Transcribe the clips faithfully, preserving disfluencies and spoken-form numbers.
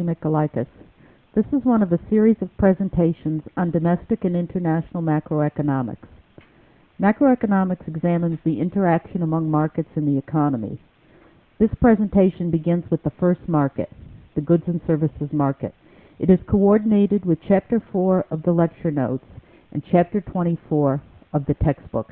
Michaelakis. This is one of a series of presentations on domestic and international macroeconomics. Macroeconomics examines the interaction among markets in the economy. This presentation begins with the first market, the goods and services market. It is coordinated with Chapter four of the lecture notes and Chapter twenty-four of the textbook.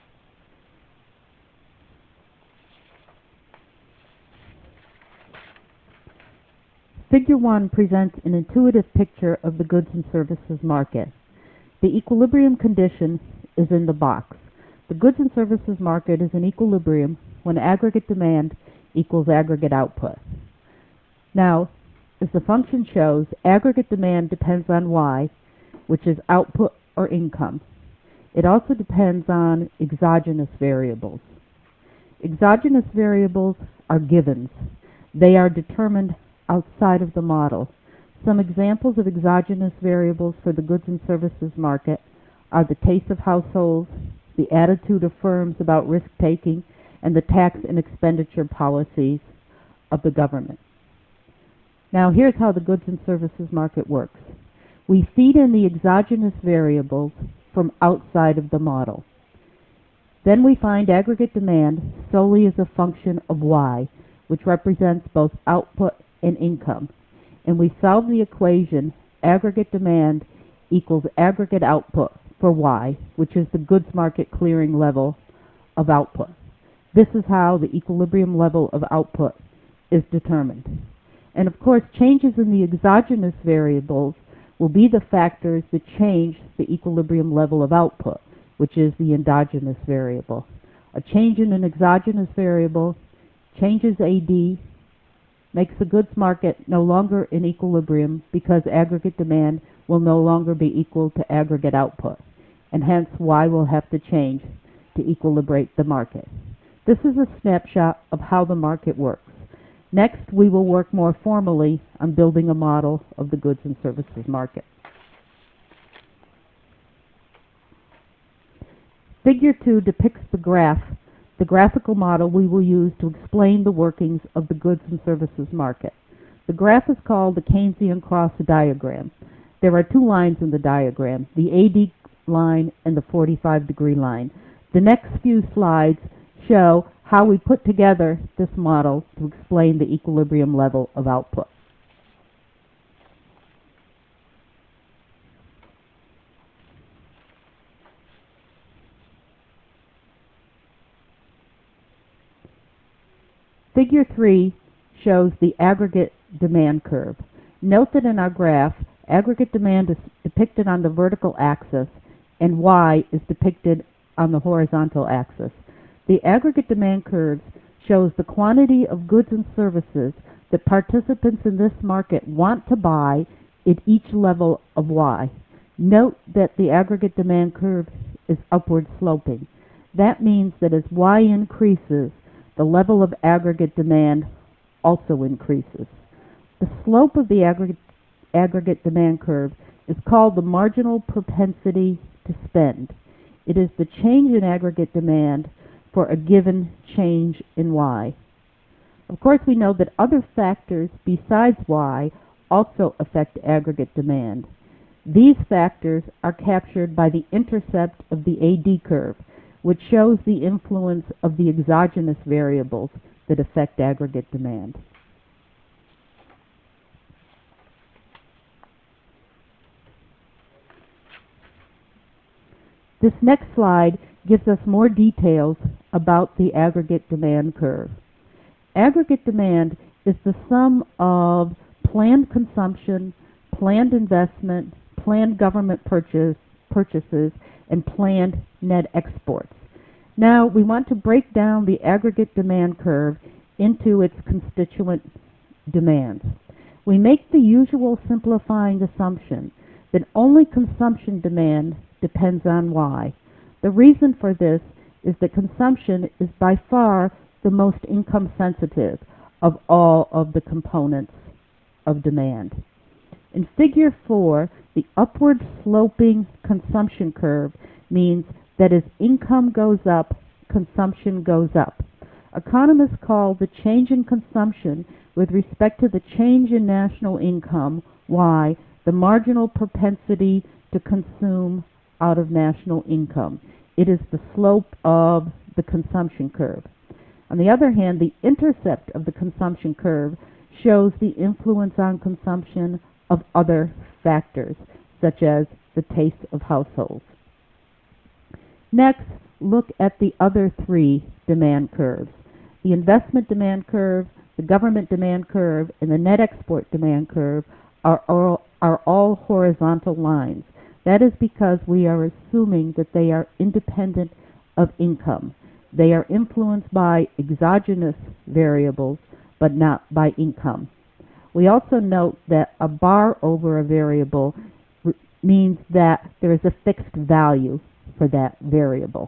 Figure one presents an intuitive picture of the goods and services market. The equilibrium condition is in the box. The goods and services market is in equilibrium when aggregate demand equals aggregate output. Now, as the function shows, aggregate demand depends on Y, which is output or income. It also depends on exogenous variables. Exogenous variables are givens. They are determined outside of the model. Some examples of exogenous variables for the goods and services market are the taste of households, the attitude of firms about risk-taking, and the tax and expenditure policies of the government. Now here's how the goods and services market works. We feed in the exogenous variables from outside of the model. Then we find aggregate demand solely as a function of Y, which represents both output and income. And we solve the equation aggregate demand equals aggregate output for Y, which is the goods market clearing level of output. This is how the equilibrium level of output is determined. And of course, changes in the exogenous variables will be the factors that change the equilibrium level of output, which is the endogenous variable. A change in an exogenous variable changes A D, makes the goods market no longer in equilibrium because aggregate demand will no longer be equal to aggregate output, and hence Y will have to change to equilibrate the market. This is a snapshot of how the market works. Next, we will work more formally on building a model of the goods and services market. Figure two depicts the graph, the graphical model we will use to explain the workings of the goods and services market. The graph is called the Keynesian cross diagram. There are two lines in the diagram, the A D line and the forty-five degree line. The next few slides show how we put together this model to explain the equilibrium level of output. Figure three shows the aggregate demand curve. Note that in our graph, aggregate demand is depicted on the vertical axis and Y is depicted on the horizontal axis. The aggregate demand curve shows the quantity of goods and services that participants in this market want to buy at each level of Y. Note that the aggregate demand curve is upward sloping. That means that as Y increases, the level of aggregate demand also increases. The slope of the aggregate, aggregate demand curve is called the marginal propensity to spend. It is the change in aggregate demand for a given change in Y. Of course, we know that other factors besides Y also affect aggregate demand. These factors are captured by the intercept of the A D curve, which shows the influence of the exogenous variables that affect aggregate demand. This next slide gives us more details about the aggregate demand curve. Aggregate demand is the sum of planned consumption, planned investment, planned government purchase, purchases, and planned net exports. Now we want to break down the aggregate demand curve into its constituent demands. We make the usual simplifying assumption that only consumption demand depends on Y. The reason for this is that consumption is by far the most income sensitive of all of the components of demand. In figure four, the upward sloping consumption curve means that as income goes up, consumption goes up. Economists call the change in consumption with respect to the change in national income, y, the marginal propensity to consume out of national income. It is the slope of the consumption curve. On the other hand, the intercept of the consumption curve shows the influence on consumption of other factors, such as the taste of households. Next, look at the other three demand curves. The investment demand curve, the government demand curve, and the net export demand curve are all, are all horizontal lines. That is because we are assuming that they are independent of income. They are influenced by exogenous variables, but not by income. We also note that a bar over a variable means that there is a fixed value for that variable.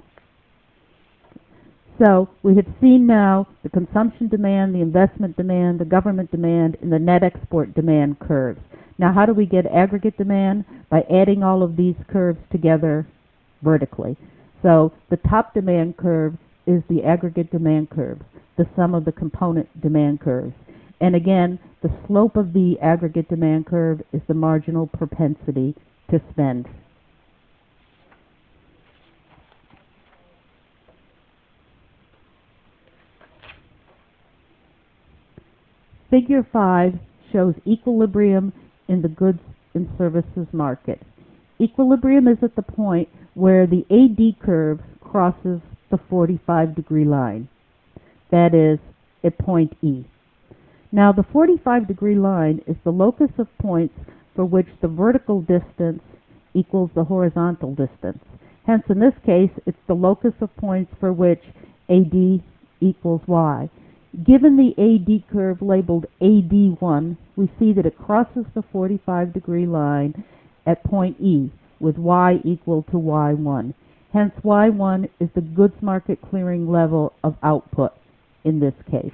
So we have seen now the consumption demand, the investment demand, the government demand, and the net export demand curves. Now how do we get aggregate demand? By adding all of these curves together vertically. So the top demand curve is the aggregate demand curve, the sum of the component demand curves. And again, the slope of the aggregate demand curve is the marginal propensity to spend. Figure five shows equilibrium in the goods and services market. Equilibrium is at the point where the A D curve crosses the forty-five degree line. That is, at point E. Now the forty-five degree line is the locus of points for which the vertical distance equals the horizontal distance. Hence, in this case, it's the locus of points for which A D equals Y. Given the A D curve labeled A D one, we see that it crosses the forty-five degree line at point E with Y equal to Y one. Hence, Y one is the goods market clearing level of output in this case.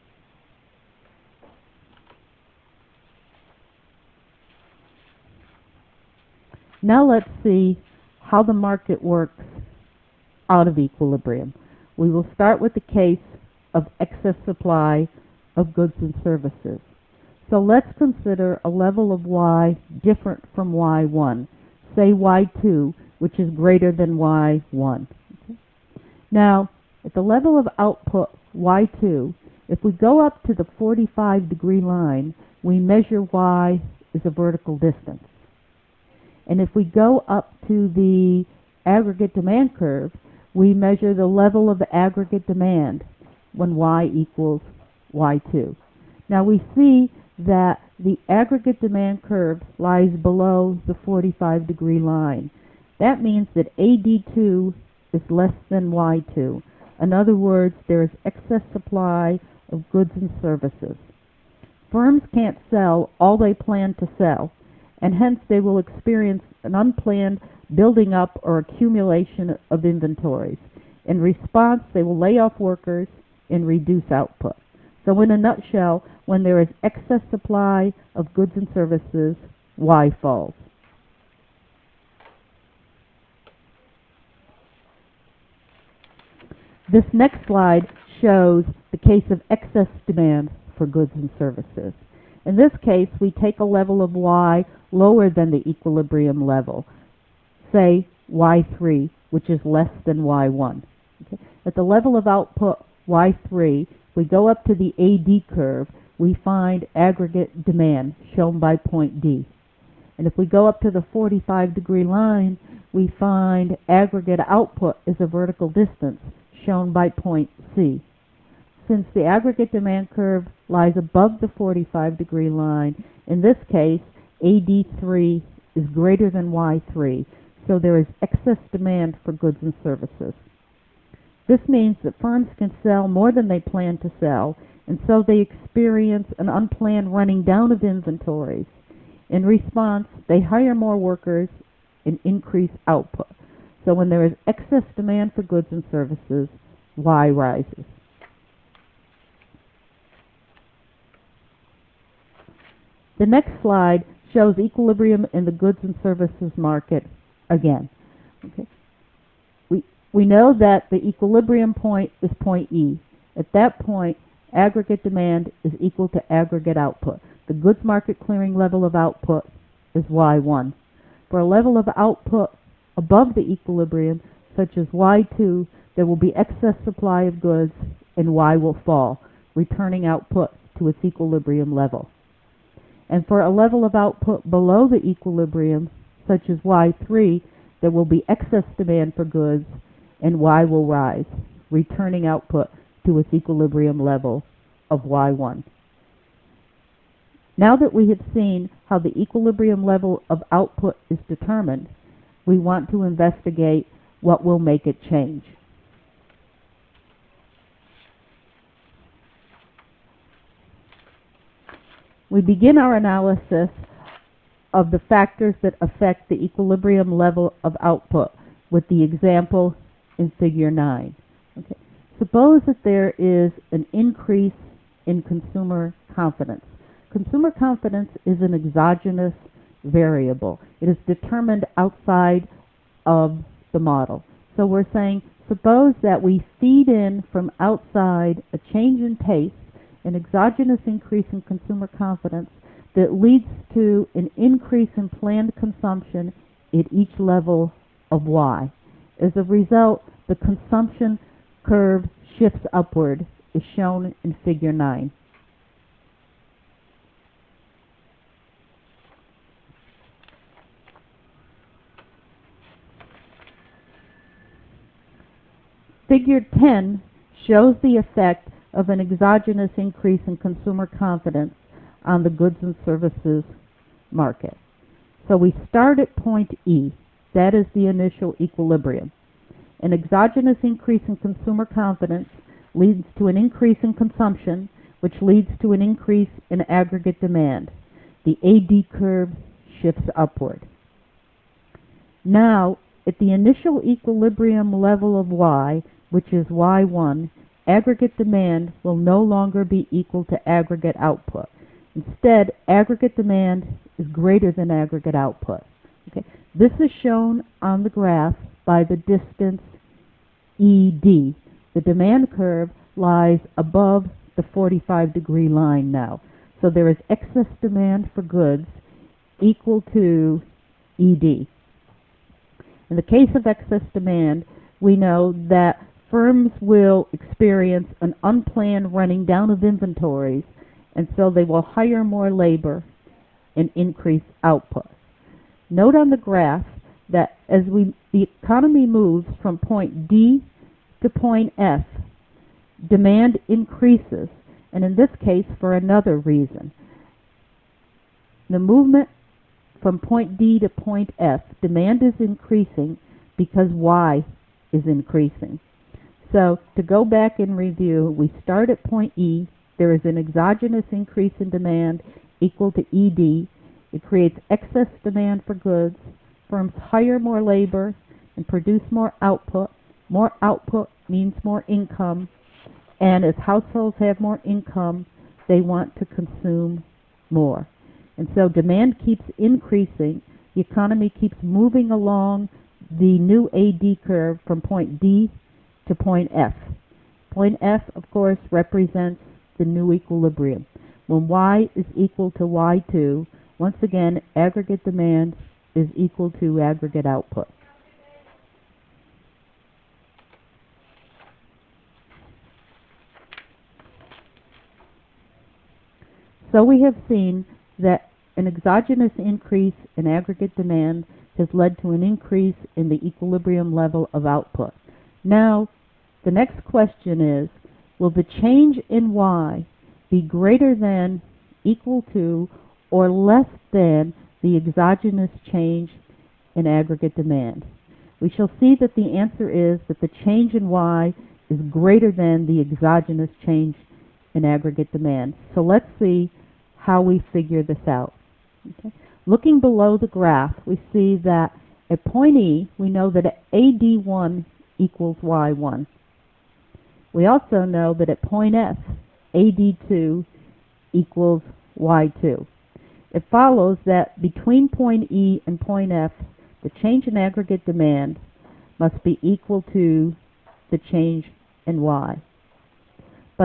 Now let's see how the market works out of equilibrium. We will start with the case of excess supply of goods and services. So let's consider a level of Y different from Y one, say Y two, which is greater than Y one. Okay. Now, at the level of output Y two, if we go up to the forty-five degree line, we measure Y as a vertical distance. And if we go up to the aggregate demand curve, we measure the level of aggregate demand when Y equals Y two. Now we see that the aggregate demand curve lies below the forty-five degree line. That means that A D two is less than Y two. In other words, there is excess supply of goods and services. Firms can't sell all they plan to sell, and hence they will experience an unplanned building up or accumulation of inventories. In response, they will lay off workers and reduce output. So in a nutshell, when there is excess supply of goods and services, Y falls. This next slide shows the case of excess demand for goods and services. In this case, we take a level of Y lower than the equilibrium level, say Y three, which is less than Y one. Okay. At the level of output Y three, we go up to the A D curve, we find aggregate demand shown by point D. And if we go up to the forty-five degree line, we find aggregate output as a vertical distance shown by point C. Since the aggregate demand curve lies above the forty-five degree line, in this case, A D three is greater than Y three, so there is excess demand for goods and services. This means that firms can sell more than they plan to sell, and so they experience an unplanned running down of inventories. In response, they hire more workers and increase output. So when there is excess demand for goods and services, Y rises. The next slide shows equilibrium in the goods and services market again. Okay. We, we know that the equilibrium point is point E. At that point, Aggregate demand is equal to aggregate output. The goods market clearing level of output is Y one. For a level of output above the equilibrium, such as Y two, there will be excess supply of goods and Y will fall, returning output to its equilibrium level. And for a level of output below the equilibrium, such as Y three, there will be excess demand for goods and Y will rise, returning output to its equilibrium level of Y one. Now that we have seen how the equilibrium level of output is determined, we want to investigate what will make it change. We begin our analysis of the factors that affect the equilibrium level of output with the example in figure nine. Okay. Suppose that there is an increase in consumer confidence. Consumer confidence is an exogenous variable. It is determined outside of the model. So we're saying, suppose that we feed in from outside a change in taste, an exogenous increase in consumer confidence that leads to an increase in planned consumption at each level of Y. As a result, the consumption curve shifts upward, as shown in figure nine. Figure ten shows the effect of an exogenous increase in consumer confidence on the goods and services market. So we start at point E. That is the initial equilibrium. An exogenous increase in consumer confidence leads to an increase in consumption, which leads to an increase in aggregate demand. The A D curve shifts upward. Now, at the initial equilibrium level of Y, which is Y one, aggregate demand will no longer be equal to aggregate output. Instead, aggregate demand is greater than aggregate output. Okay. This is shown on the graph by the distance E D. The demand curve lies above the forty-five degree line now. So there is excess demand for goods equal to E D. In the case of excess demand, we know that firms will experience an unplanned running down of inventories, and so they will hire more labor and increase output. Note on the graph that as we, the economy moves from point D to point F, demand increases, and in this case for another reason. The movement from point D to point F, demand is increasing because Y is increasing. So to go back and review, we start at point E. There is an exogenous increase in demand equal to E D. It creates excess demand for goods. Firms hire more labor and produce more output. More output means more income. And as households have more income, they want to consume more. And so demand keeps increasing. The economy keeps moving along the new A D curve from point D to point F. Point F, of course, represents the new equilibrium. When Y is equal to Y two, once again, aggregate demand is equal to aggregate output. So we have seen that an exogenous increase in aggregate demand has led to an increase in the equilibrium level of output. Now, the next question is, will the change in Y be greater than, equal to, or less than the exogenous change in aggregate demand? We shall see that the answer is that the change in Y is greater than the exogenous change in aggregate demand. So let's see how we figure this out. Okay. Looking below the graph, we see that at point E, we know that A D one equals Y one. We also know that at point F, A D two equals Y two. It follows that between point E and point F, the change in aggregate demand must be equal to the change in Y. But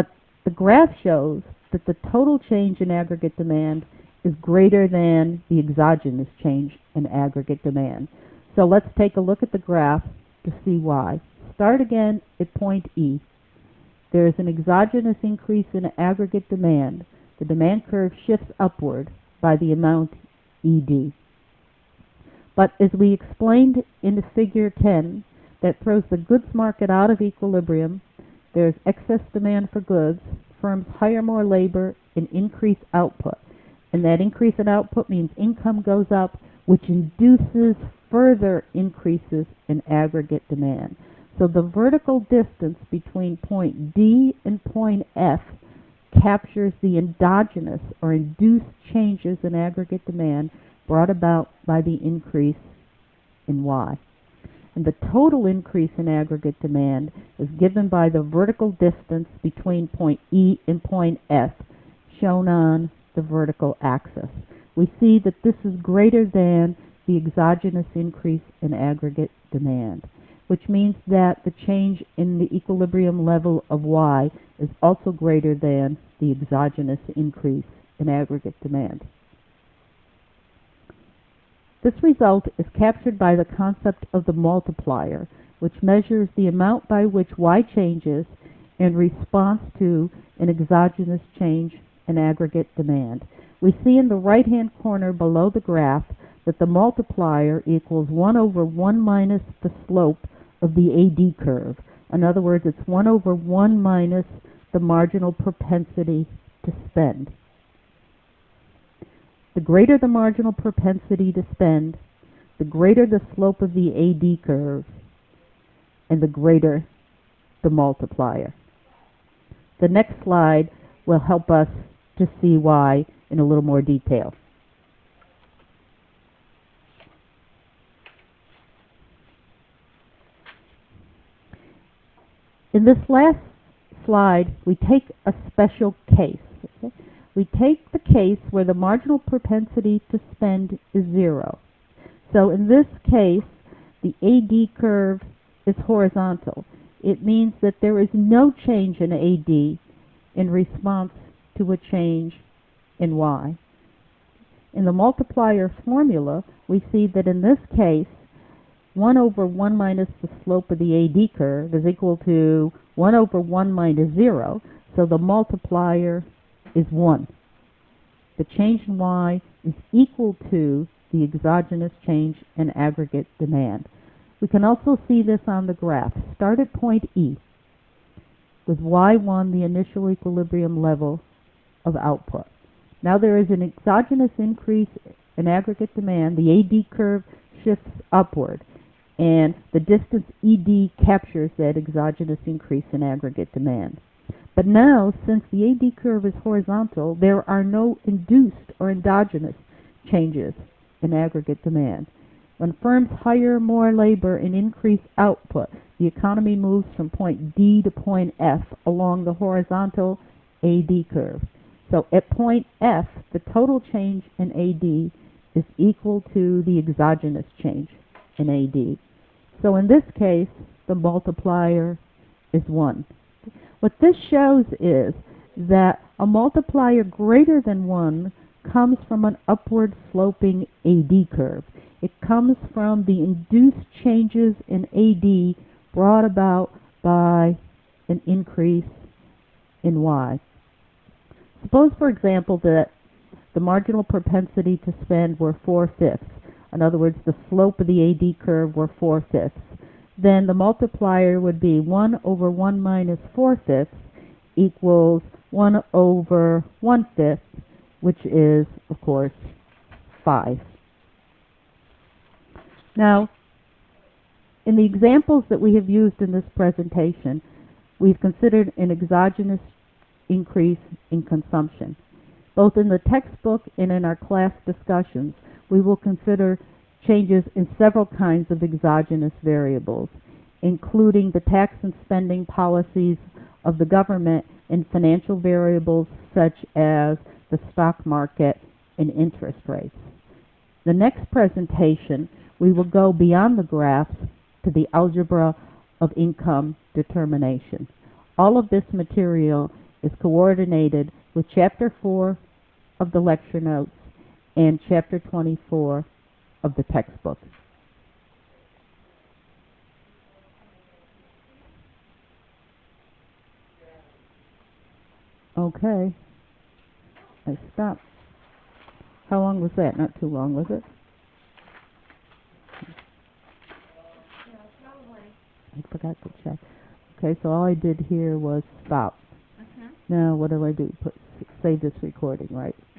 The graph shows that the total change in aggregate demand is greater than the exogenous change in aggregate demand. So let's take a look at the graph to see why. Start again at point E. There is an exogenous increase in aggregate demand. The demand curve shifts upward by the amount E D. But as we explained in the figure ten, that throws the goods market out of equilibrium, there's excess demand for goods, firms hire more labor and increase output. And that increase in output means income goes up, which induces further increases in aggregate demand. So the vertical distance between point D and point F captures the endogenous or induced changes in aggregate demand brought about by the increase in Y. And the total increase in aggregate demand is given by the vertical distance between point E and point F, shown on the vertical axis. We see that this is greater than the exogenous increase in aggregate demand, which means that the change in the equilibrium level of Y is also greater than the exogenous increase in aggregate demand. This result is captured by the concept of the multiplier, which measures the amount by which Y changes in response to an exogenous change in aggregate demand. We see in the right-hand corner below the graph that the multiplier equals one over one minus the slope of the A D curve. In other words, it's one over one minus the marginal propensity to spend. The greater the marginal propensity to spend, the greater the slope of the A D curve, and the greater the multiplier. The next slide will help us to see why in a little more detail. In this last slide, we take a special case. Okay? We take the case where the marginal propensity to spend is zero. So in this case, the A D curve is horizontal. It means that there is no change in A D in response to a change in Y. In the multiplier formula, we see that in this case, one over one minus the slope of the A D curve is equal to one over one minus zero, so the multiplier is one. The change in Y is equal to the exogenous change in aggregate demand. We can also see this on the graph. Start at point E with Y one, the initial equilibrium level of output. Now there is an exogenous increase in aggregate demand. The A D curve shifts upward, and the distance E D captures that exogenous increase in aggregate demand. But now, since the A D curve is horizontal, there are no induced or endogenous changes in aggregate demand. When firms hire more labor and increase output, the economy moves from point D to point F along the horizontal A D curve. So at point F, the total change in A D is equal to the exogenous change in A D. So in this case, the multiplier is one. What this shows is that a multiplier greater than one comes from an upward sloping A D curve. It comes from the induced changes in A D brought about by an increase in Y. Suppose, for example, that the marginal propensity to spend were four-fifths. In other words, the slope of the A D curve were four-fifths. Then the multiplier would be one over one minus four-fifths equals one over one-fifth, which is, of course, five. Now, in the examples that we have used in this presentation, we've considered an exogenous increase in consumption. Both in the textbook and in our class discussions, we will consider changes in several kinds of exogenous variables, including the tax and spending policies of the government and financial variables such as the stock market and interest rates. The next presentation, we will go beyond the graphs to the algebra of income determination. All of this material is coordinated with Chapter four of the lecture notes and Chapter twenty-four of the textbook. Okay. I stopped. How long was that? Not too long, was it? I forgot to check. Okay, so all I did here was stop. Mhm. Now what do I do? Put save this recording, right?